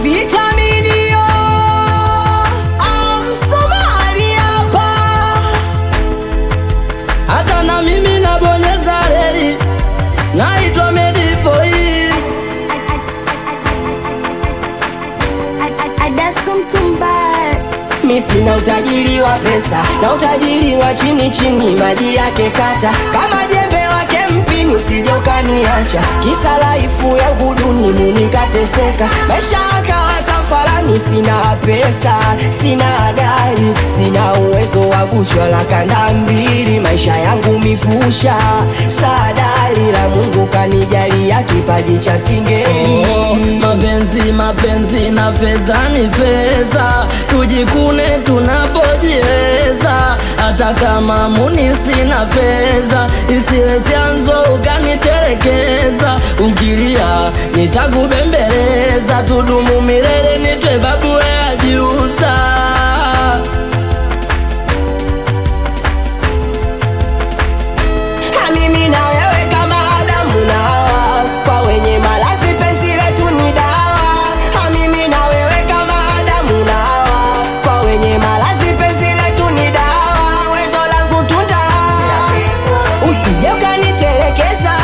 Vitaminio Somali hapa. Hata na mimi nabonyeza reli, naitwa Medi Voice. Adasko Mtumba. Mi sina utajiri wa pesa na utajiri wa chini chini, maji yake kata kama jembe wake mpini, usije ukaniacha kisa laifu ya guduni munikateseka, maisha yakawa tafalani. Sina pesa, sina gari, sina uwezo wa kuchola kanda mbili, maisha yangu mipusha sadari la Mungu kanijalia kipaji cha singeli. Mapenzi na fedha ni fedha, tujikune tunapojiweza. Hata kama muni sina fedha, isiwe chanzo ukaniterekeza. Ukilia nitakubembeleza, tudumu milele nitwe babu ya jiusa. Mimi na wewe kama Adamu na Hawa, kwa wenye malazi penzi letu ni dawa. Mimi na wewe kama Adamu na Hawa, kwa wenye malazi penzi letu ni dawa. Wendo langu tunda, usije ukanitelekeza.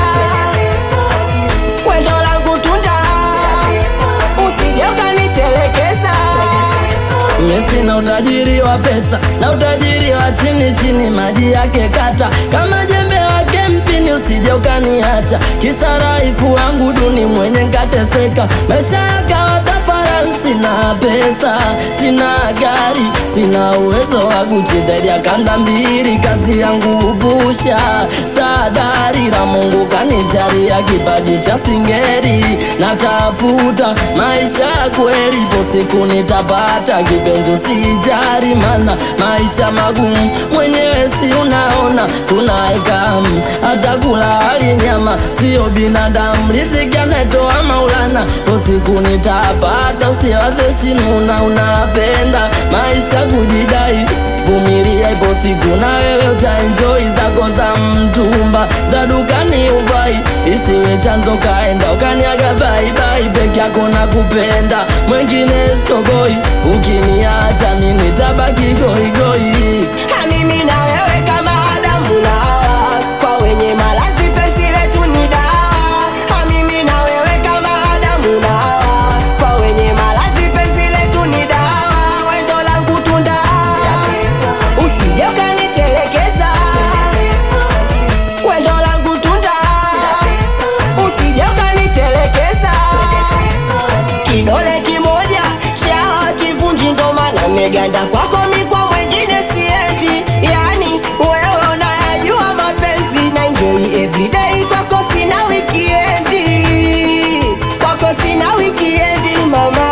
Wendo langu tunda, usije ukanitelekeza. Mimi sina utajiri wa pesa na utajiri wa chini chini, maji yake kata kama jembe wake mpini, usije ukaniacha kisa raifu wangu duni mwenye nkateseka, maisha yakawa tafarani. Sina pesa, sina gari, sina uwezo wa Gucci zaidi ya kanda mbili, kazi yangu upusha sadari la Mungu kanijalia kipaji cha singeli. Natafuta maisha ya kweli, po siku nitapata kipenzi, usijari mana maisha magumu, mwenyewe si unaona tunaeka hata kula hali nyama, sio binadamu, riziki anatoa Maulana. Po siku nitapata, usiwaze shinuna, unapenda maisha kujidai, vumilia, ipo siku na wewe utaenjoy zako za mtumba, za dukani uvai, isiwe chanzo kaenda ukaniaga bye bye, peke yako na kupenda mwengine stoboi, ukiniacha mimi tabaki goi goi. Mimi na wewe kama Adamu na Hawa, kwa wenye malazi penzi letu ni dawa. Mimi na wewe kama Adamu na Hawa, kwa wenye malazi penzi letu ni dawa. Wendo langu tunda, usije ukanitelekeza. Wendo langu tunda, usije ukanitelekeza. Kidole kimoja cha kivunji, ndo maana meganda kwako mikwa mwengine siendi. Yani wewe unayajua mapenzi, na enjoy everyday, kwako sina wikiendi, kwako sina wikiendi mama.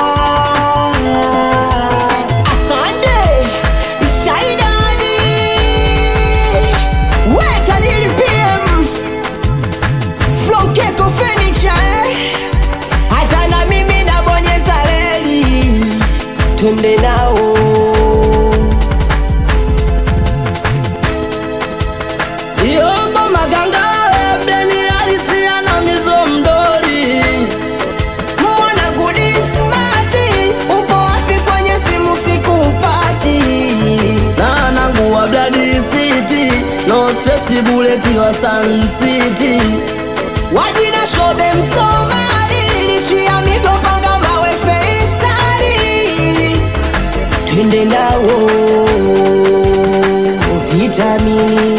Asante Shaidani, we tajiri PM from Keko Furniture, hata na mimi nabonyeza reli, twende nao. Yombo maganga webeni alisia na mizo mdori, Mwana gudi smarti, upo wapi kwenye simu sikupati. na nangu wa Bloody City, no stress bullet wa Sun City. Wajina show them Somali, lichi ya migo panga mawe Feisali, twende nao. Vitamini